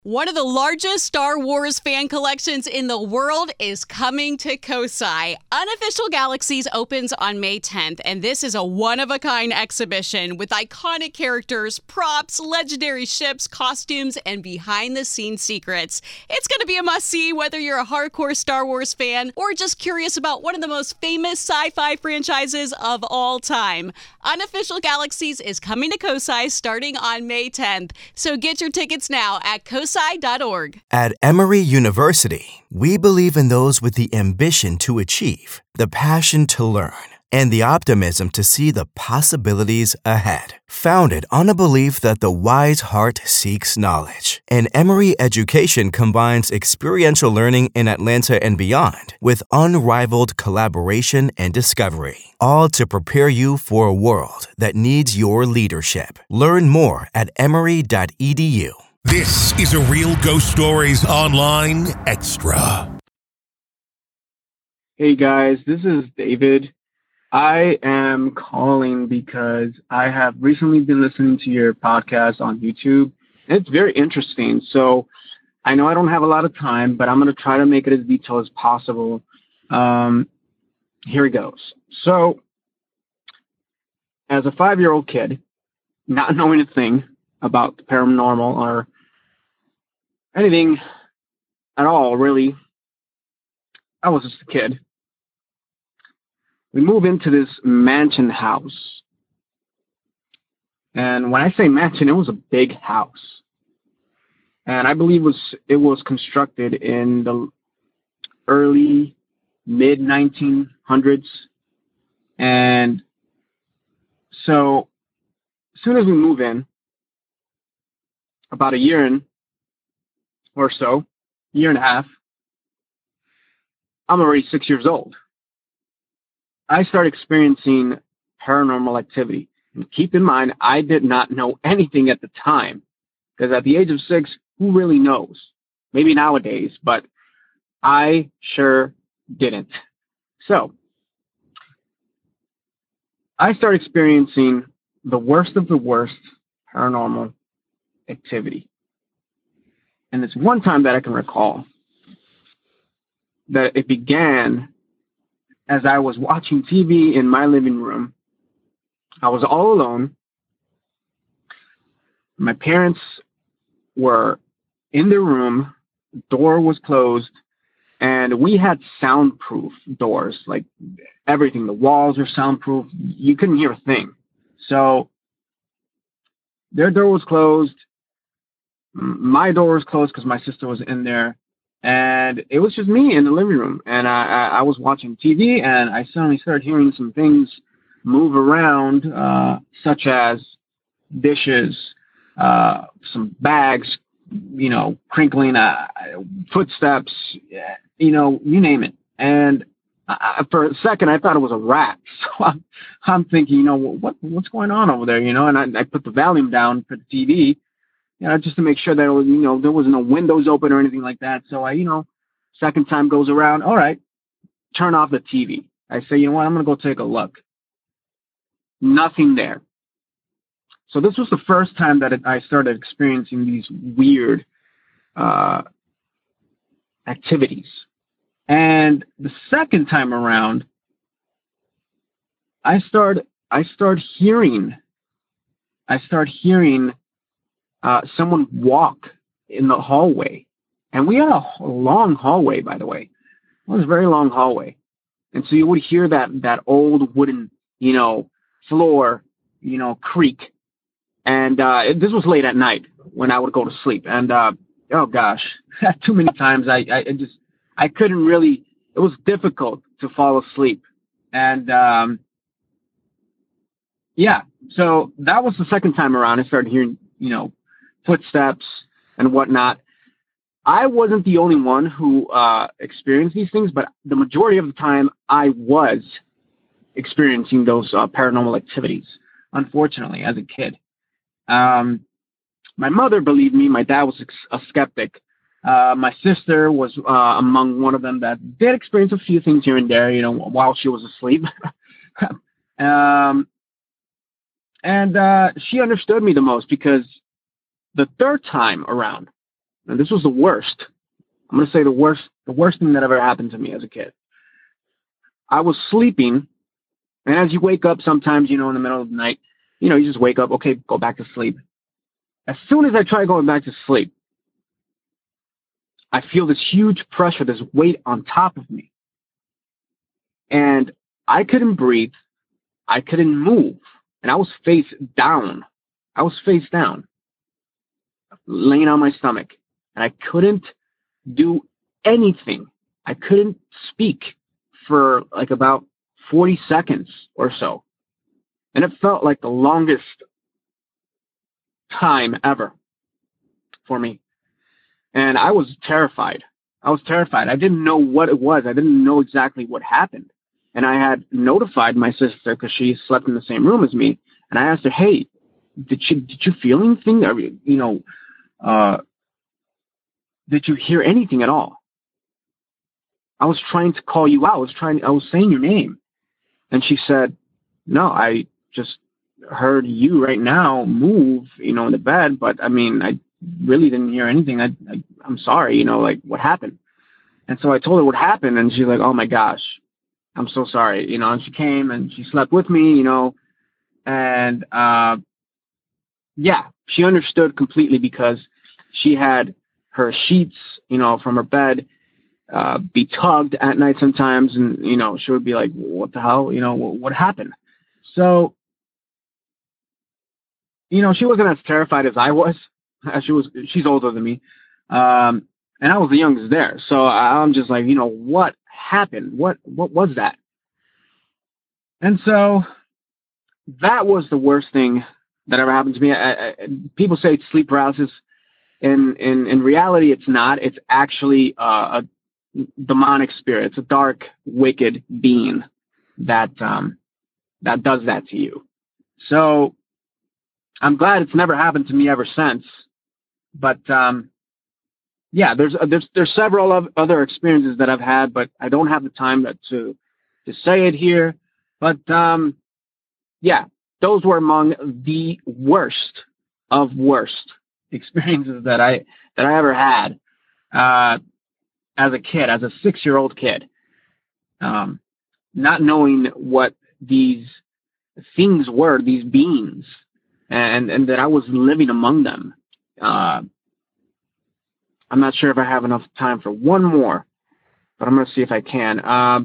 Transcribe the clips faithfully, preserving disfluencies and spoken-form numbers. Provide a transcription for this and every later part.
One of the largest Star Wars fan collections in the world is coming to Kosai. Unofficial Galaxies opens on May tenth, and this is a one-of-a-kind exhibition with iconic characters, props, legendary ships, costumes, and behind-the-scenes secrets. It's going to be a must-see whether you're a hardcore Star Wars fan or just curious about one of the most famous sci-fi franchises of all time. Unofficial Galaxies is coming to Kosai starting on May tenth, so get your tickets now at kosai dot org. At Emory University, we believe in those with the ambition to achieve, the passion to learn, and the optimism to see the possibilities ahead. Founded on a belief that the wise heart seeks knowledge, and Emory education combines experiential learning in Atlanta and beyond with unrivaled collaboration and discovery, all to prepare you for a world that needs your leadership. Learn more at emory dot e d u. This is a Real Ghost Stories Online Extra. Hey guys, this is David. I am calling because I have recently been listening to your podcast on YouTube. It's very interesting. So I know I don't have a lot of time, but I'm going to try to make it as detailed as possible. Um, here it goes. So as a five-year-old kid, not knowing a thing about the paranormal or anything at all, really, I was just a kid. We move into this mansion house. And when I say mansion, it was a big house. And I believe it was, it was constructed in the early, mid nineteen hundreds. And so as soon as we move in, about a year in or so, year and a half, I'm already six years old. I start experiencing paranormal activity. And keep in mind, I did not know anything at the time, because at the age of six, who really knows? Maybe nowadays, but I sure didn't. So I start experiencing the worst of the worst paranormal activity. And it's one time that I can recall that it began as I was watching T V in my living room. I was all alone. My parents were in their room, the door was closed, and we had soundproof doors, like everything. The walls were soundproof. You couldn't hear a thing. So their door was closed. My door was closed because my sister was in there. And it was just me in the living room. And I, I, I was watching T V, and I suddenly started hearing some things move around, uh, such as dishes, uh, some bags, you know, crinkling, uh, footsteps, you know, you name it. And I, for a second, I thought it was a rat. So I'm, I'm thinking, you know, what what's going on over there, you know? And I, I put the volume down for the T V, you know, just to make sure that, it was, you know, there was no windows open or anything like that. So I, you know, second time goes around. All right, turn off the T V. I say, you know what, I'm going to go take a look. Nothing there. So this was the first time that it, I started experiencing these weird uh, activities. And the second time around, I start, I start hearing, I start hearing Uh, someone walk in the hallway. And we had a long hallway, by the way. It was a very long hallway. And so you would hear that, that old wooden, you know, floor, you know, creak. And uh, it, this was late at night when I would go to sleep. And, uh, oh gosh, too many times I, I it just, I couldn't really, it was difficult to fall asleep. And, um, yeah, so that was the second time around. I started hearing, you know, footsteps and whatnot. I wasn't the only one who uh, experienced these things, but the majority of the time I was experiencing those uh, paranormal activities, unfortunately, as a kid. Um, my mother believed me. My dad was a skeptic. Uh, my sister was uh, among one of them that did experience a few things here and there, you know, while she was asleep. um, and uh, she understood me the most, because the third time around, And this was the worst. I'm going to say the worst, the worst thing that ever happened to me as a kid. I was sleeping, and as you wake up sometimes, you know, in the middle of the night, you know, you just wake up, okay, go back to sleep. As soon as I try going back to sleep, I feel this huge pressure, this weight on top of me. And I couldn't breathe. I couldn't move. And I was face down. I was face down, laying on my stomach. And I couldn't do anything. I couldn't speak for like about forty seconds or so. And it felt like the longest time ever for me. And I was terrified. I was terrified. I didn't know what it was. I didn't know exactly what happened. And I had notified my sister because she slept in the same room as me. And I asked her, hey, did you, did you feel anything? Or, you know, uh, did you hear anything at all? I was trying to call you out. I was trying, I was saying your name. And she said, no, I just heard you right now move, you know, in the bed. But I mean, I really didn't hear anything. I, I, I'm sorry, you know, like what happened? And so I told her what happened. And she's like, oh my gosh, I'm so sorry. You know, and she came and she slept with me, you know, and, uh, yeah, she understood completely because she had her sheets, you know, from her bed, uh, be tugged at night sometimes. And, you know, she would be like, what the hell, you know, what, what happened? So, you know, she wasn't as terrified as I was. She was, she's older than me. Um, and I was the youngest there. So I'm just like, you know, what happened? What, what was that? And so that was the worst thing that ever happened to me. I, I, people say it's sleep paralysis. In, in, in reality, it's not. It's actually uh, a demonic spirit. It's a dark, wicked being that, um, that does that to you. So I'm glad it's never happened to me ever since. But, um, yeah, there's, there's, there's several of other experiences that I've had, but I don't have the time to, to, to say it here. But, um, yeah, those were among the worst of worst experiences that I, that I ever had, uh, as a kid, as a six-year-old kid, um, not knowing what these things were, these beings, and, and that I was living among them. Uh, I'm not sure if I have enough time for one more, but I'm going to see if I can. Um,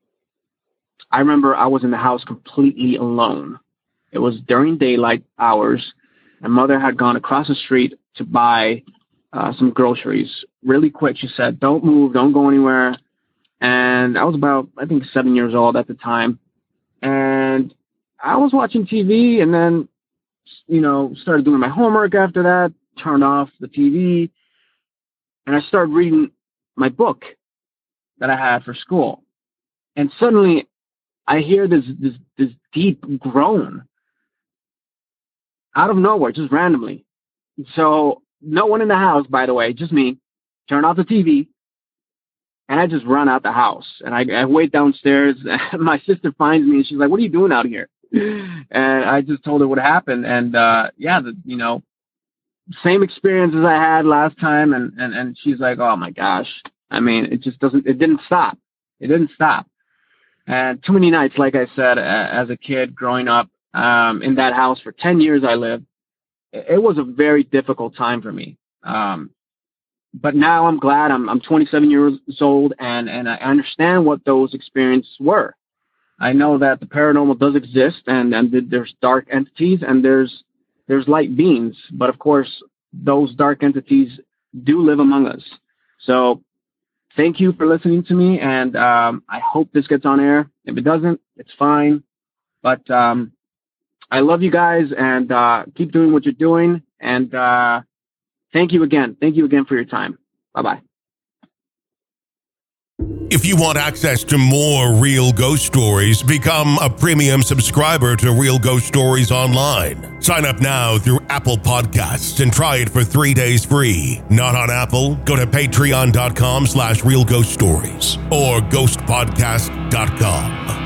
I remember I was in the house completely alone. It was during daylight hours. My mother had gone across the street to buy uh, some groceries really quick. She said, don't move, don't go anywhere. And I was about, I think, seven years old at the time. And I was watching T V and then, you know, started doing my homework after that, turned off the T V, and I started reading my book that I had for school. And suddenly I hear this, this, this deep groan out of nowhere, just randomly. So no one in the house, by the way, just me, turn off the T V, and I just run out the house. And I, I wait downstairs. My sister finds me, and she's like, what are you doing out here? And I just told her what happened. And, uh, yeah, the, you know, same experience as I had last time. And, and, and she's like, oh my gosh. I mean, it just doesn't, it didn't stop. It didn't stop. And too many nights, like I said, uh, as a kid growing up, um, in that house for ten years I lived, it, it was a very difficult time for me. Um, but now I'm glad I'm, I'm twenty-seven years old and, and I understand what those experiences were. I know that the paranormal does exist, and, and there's dark entities and there's there's light beings. But of course, those dark entities do live among us. So thank you for listening to me, and um, I hope this gets on air. If it doesn't, it's fine. But um, I love you guys, and uh, keep doing what you're doing. And uh, thank you again. Thank you again for your time. Bye-bye. If you want access to more Real Ghost Stories, become a premium subscriber to Real Ghost Stories Online. Sign up now through Apple Podcasts and try it for three days free. Not on Apple? Go to patreon.com slash Real Ghost Stories or ghost podcast dot com.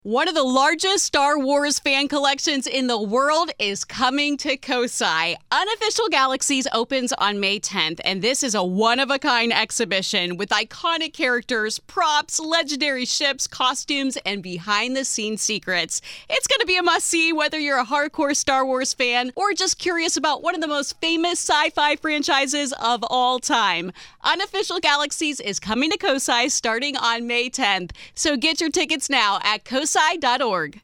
One of the largest Star Wars fan collections in the world is coming to Kosai. Unofficial Galaxies opens on May tenth, and this is a one-of-a-kind exhibition with iconic characters, props, legendary ships, costumes, and behind-the-scenes secrets. It's going to be a must-see whether you're a hardcore Star Wars fan or just curious about one of the most famous sci-fi franchises of all time. Unofficial Galaxies is coming to Kosai starting on May tenth, so get your tickets now at kosai dot org.